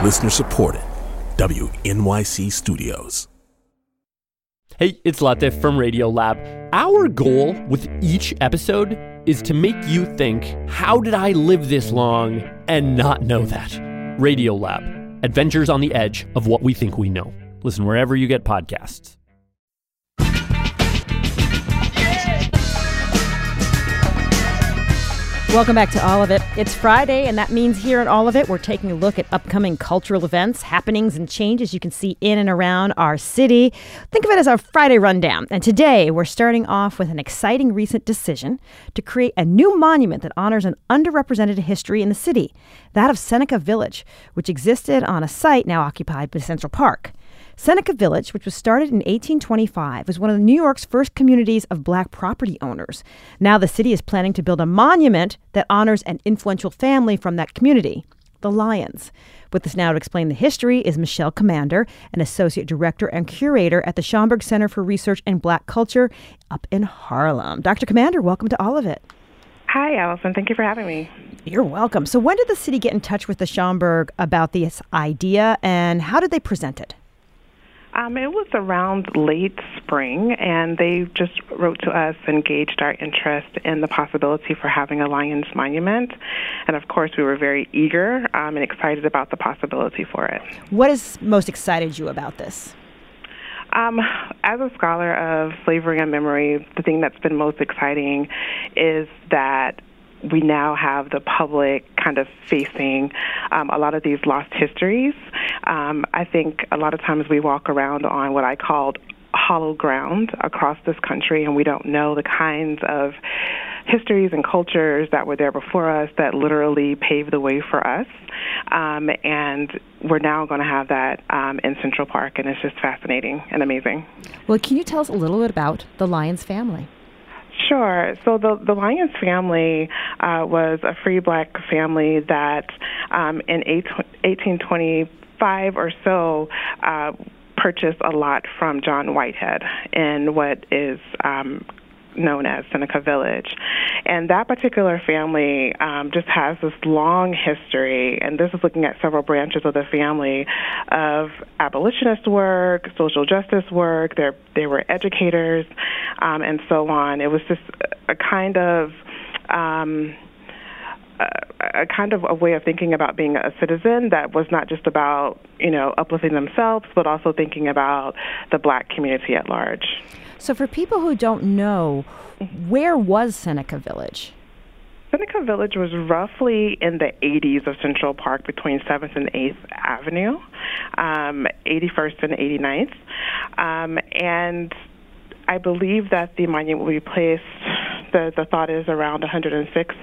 Listener supported. WNYC Studios. Hey, it's Latif from Radiolab. Our goal with each episode is to make you think, how did I live this long and not know that? Radiolab, adventures on the edge of what we think we know. Listen wherever you get podcasts. Welcome back to All of It. It's Friday, and that means here at All of It, we're taking a look at upcoming cultural events, happenings, and changes you can see in and around our city. Think of it as our Friday rundown. And today, we're starting off with an exciting recent decision to create a new monument that honors an underrepresented history in the city, that of Seneca Village, which existed on a site now occupied by Central Park. Seneca Village, which was started in 1825, was one of New York's first communities of black property owners. Now the city is planning to build a monument that honors an influential family from that community, the Lyons. With us now to explain the history is Michelle Commander, an associate director and curator at the Schomburg Center for Research in Black Culture up in Harlem. Dr. Commander, welcome to All of It. Hi, Allison. Thank you for having me. You're welcome. So when did the city get in touch with the Schomburg about this idea, and how did they present it? It was around late spring, and they just wrote to us and gauged our interest in the possibility for having a Lyons monument. And, of course, we were very eager and excited about the possibility for it. What has most excited you about this? As a scholar of slavery and memory, the thing that's been most exciting is that we now have the public kind of facing a lot of these lost histories. I think a lot of times we walk around on what I called hollow ground across this country, and we don't know the kinds of histories and cultures that were there before us that literally paved the way for us. And we're now going to have that in Central Park, and it's just fascinating and amazing. Well, can you tell us a little bit about the Lyons family? Sure. So the Lyons family was a free black family that in 1825 or so purchased a lot from John Whitehead in what is known as Seneca Village. And that particular family just has this long history, and this is looking at several branches of the family, of abolitionist work, social justice work. They were educators, and so on. It was just a kind of a way of thinking about being a citizen that was not just about, uplifting themselves, but also thinking about the black community at large. So for people who don't know, where was Seneca Village? Seneca Village was roughly in the 80s of Central Park, between 7th and 8th Avenue, 81st and 89th. And I believe that the monument will be placed, the thought is around 106th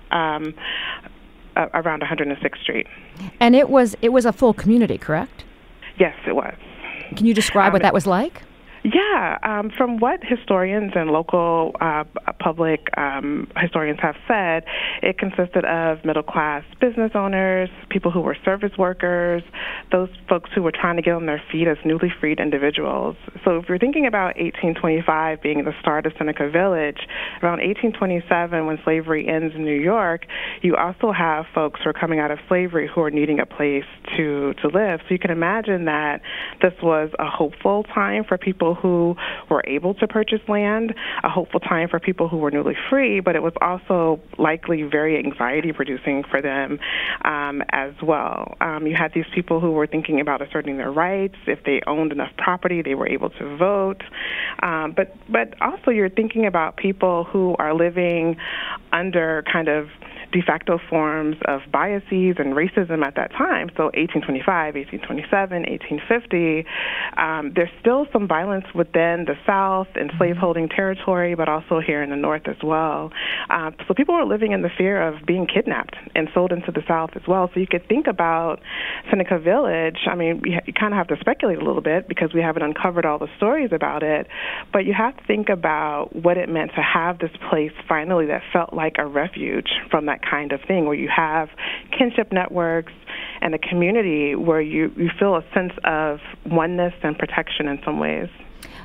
Street. And it was a full community, correct? Yes, it was. Can you describe what that was like? Yeah, from what historians and local public historians have said, it consisted of middle-class business owners, people who were service workers, those folks who were trying to get on their feet as newly freed individuals. So if you're thinking about 1825 being the start of Seneca Village, around 1827, when slavery ends in New York, you also have folks who are coming out of slavery who are needing a place to live. So you can imagine that this was a hopeful time for people who were able to purchase land, a hopeful time for people who were newly free, but it was also likely very anxiety-producing for them as well. You had these people who were thinking about asserting their rights. If they owned enough property, they were able to vote. But also you're thinking about people who are living under kind of de facto forms of biases and racism at that time. So 1825, 1827, 1850, there's still some violence within the South and slaveholding territory, but also here in the North as well. So people were living in the fear of being kidnapped and sold into the South as well. So you could think about Seneca Village. I mean, you kind of have to speculate a little bit because we haven't uncovered all the stories about it, but you have to think about what it meant to have this place finally that felt like a refuge from that kind of thing, where you have kinship networks and a community where you feel a sense of oneness and protection in some ways.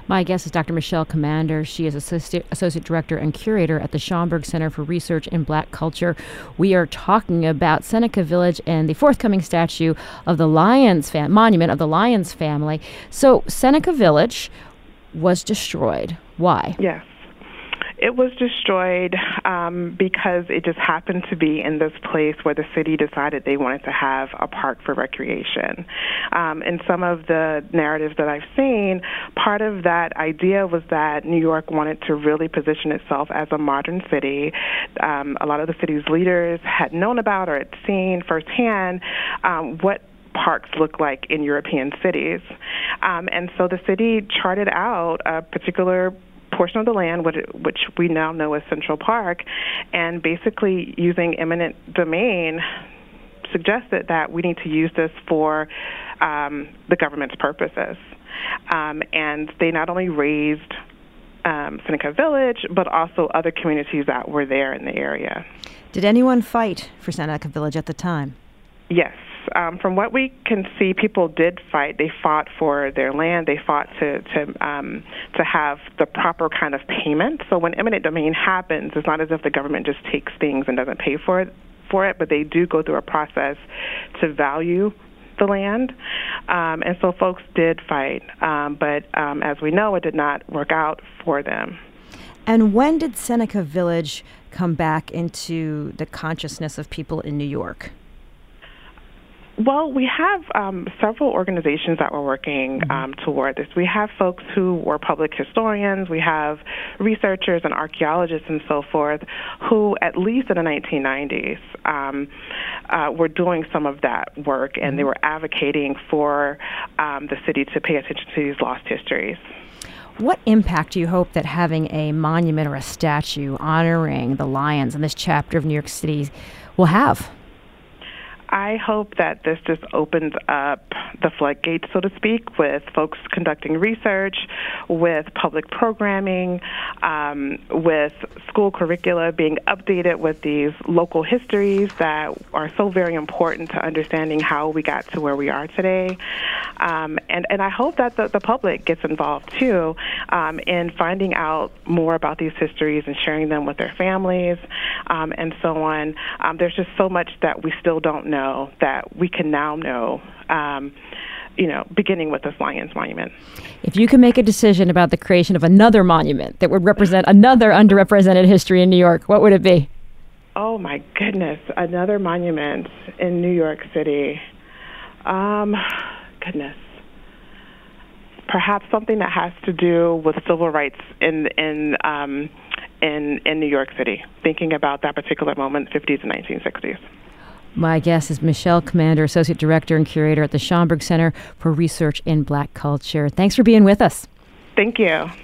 My guest is Dr. Michelle Commander. She is Associate Director and Curator at the Schomburg Center for Research in Black Culture. We are talking about Seneca Village and the forthcoming statue of the monument of the Lyons family. So Seneca Village was destroyed. Why? Yes. It was destroyed because it just happened to be in this place where the city decided they wanted to have a park for recreation. In some of the narratives that I've seen, part of that idea was that New York wanted to really position itself as a modern city. A lot of the city's leaders had known about or had seen firsthand what parks look like in European cities. And so the city charted out a particular portion of the land, which we now know as Central Park, and basically using eminent domain suggested that we need to use this for the government's purposes. And they not only raised Seneca Village, but also other communities that were there in the area. Did anyone fight for Seneca Village at the time? Yes. From what we can see, people did fight. They fought for their land. They fought to have the proper kind of payment. So when eminent domain happens, it's not as if the government just takes things and doesn't pay for it, but they do go through a process to value the land. And so folks did fight. But as we know, it did not work out for them. And when did Seneca Village come back into the consciousness of people in New York? Well, we have several organizations that were working toward this. We have folks who were public historians. We have researchers and archaeologists and so forth who, at least in the 1990s, were doing some of that work, and they were advocating for the city to pay attention to these lost histories. What impact do you hope that having a monument or a statue honoring the Lyons in this chapter of New York City will have? I hope that this just opens up the floodgates, so to speak, with folks conducting research, with public programming, with school curricula being updated with these local histories that are so very important to understanding how we got to where we are today. And I hope that the public gets involved, too, in finding out more about these histories and sharing them with their families and so on. There's just so much that we still don't know that we can now know, beginning with this Lyons Monument. If you could make a decision about the creation of another monument that would represent another underrepresented history in New York, what would it be? Oh, my goodness. Another monument in New York City. Goodness. Perhaps something that has to do with civil rights in New York City, thinking about that particular moment, 50s and 1960s. My guest is Michelle Commander, Associate Director and Curator at the Schomburg Center for Research in Black Culture. Thanks for being with us. Thank you.